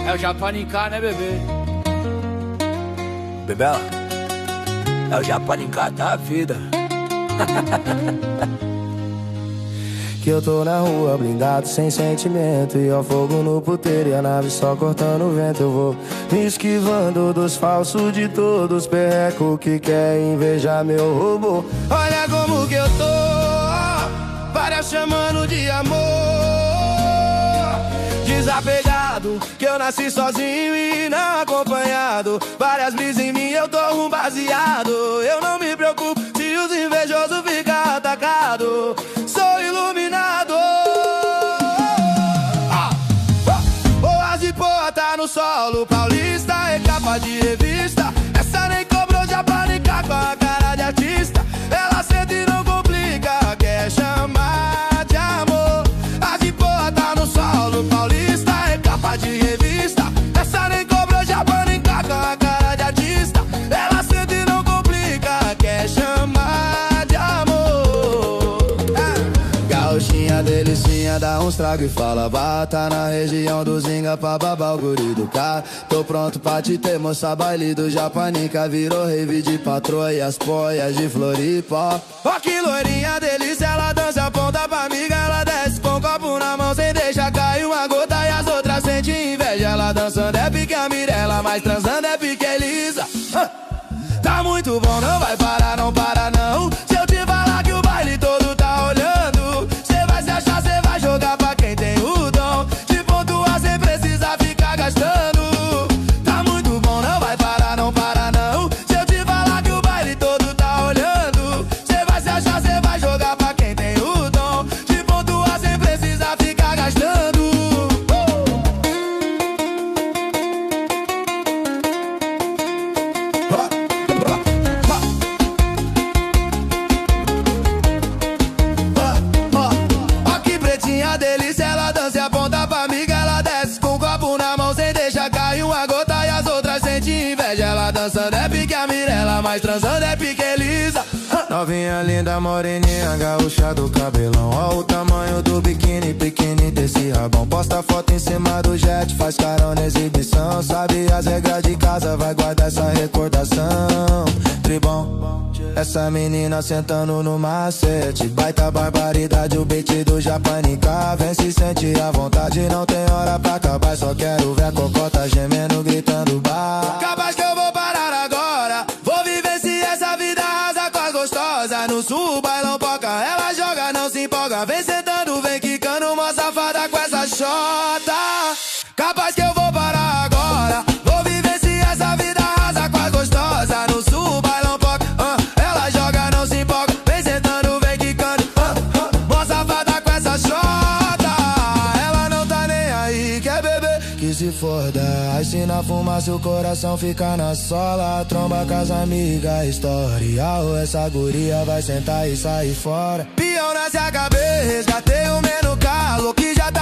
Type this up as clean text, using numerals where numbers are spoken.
É o Japanicá, né, bebê? Bebela, é o Japanicá da vida. Que eu tô na rua blindado sem sentimento, e ao fogo no puteiro e a nave só cortando o vento. Eu vou me esquivando dos falsos, de todos perreco que quer invejar meu robô. Olha como que eu tô, várias chamando de amor. Desapegado, que eu nasci sozinho e não acompanhado. Várias brisas em mim, eu tô um baseado. Eu não me preocupo se os invejosos ficam atacados. Sou iluminado. Boas de boa tá no solo paulista, é capa de revista. Essa nem cobrou Japanicá com a cara de artista. Ela sente e não complica, quer chamar de amor. As de boa tá no solo paulista, é capa de revista. Essa nem cobrou Japanicá com a cara de artista. Ela sente e não complica, quer chamar de amor. Gauchinha, delicinha, dá uns trago e fala: bata na região do Zinga pra babar o guri do carro. Tô pronto pra te ter, moça, baile do Japanicá. Virou rave de patroa e as poias de Floripa. Ó que loirinha delícia, ela dança a ponta pra amiga. Ela desce com um copo na mão sem deixar cair uma gota, e as outras sentem inveja. Ela dançando é pique a Mirella, mas transando é pique Elisa. Tá muito bom, não vai parar, não para não. Se eu te falar que o baile todo tá olhando, cê vai se achar, cê vai jogar pra quem tem o dom de pontuar sem precisar ficar gastando. Tá muito bom, não vai parar, não para não. Se eu te falar que o baile todo tá olhando, cê vai se achar, cê vai jogar pra quem tem o dom de pontuar sem precisar ficar gastando. Ó que pretinha delícia, ela dança e aponta pra amiga. Ela desce com um copo na mão sem deixar cair uma gota, e as outras sentem inveja. Ela dançando é pique a Mirella, mas transando é pique Elisa. Novinha linda, moreninha, gaúcha do cabelão. Ó o tamanho do biquíni, biquíni desse rabão. Posta foto em cima do jet, faz carão na exibição. Sabe as regras de casa, vai guardar essa recordação. Tribom, essa menina sentando no macete. Baita barbaridade, o beat do Japanicá. Vem se sente à vontade, não tem hora pra acabar. Só quero ver a cocota gemendo, gritando bah. Capaz que eu vou parar agora, vou vivenciar essa vida rasa com as gostosas. No sul, bailão poca, ela joga, não se empolga. Vem sentando, vem quicando, mó safada com essa chota. Capaz que eu vou parar agora, vou vivenciar essa vida rasa com as gostosas. No sul, bailão poca, ela joga, não se empolga. Vem sentando, vem quicando, mó safada com essa chota. Ela não tá nem aí, quer beber, que se foda. Aí se na fumaça o coração fica na sola. Tromba com as amigas, historial. Essa guria vai sentar e sair fora. Peão na CHB, resgatei o menor calo que já tá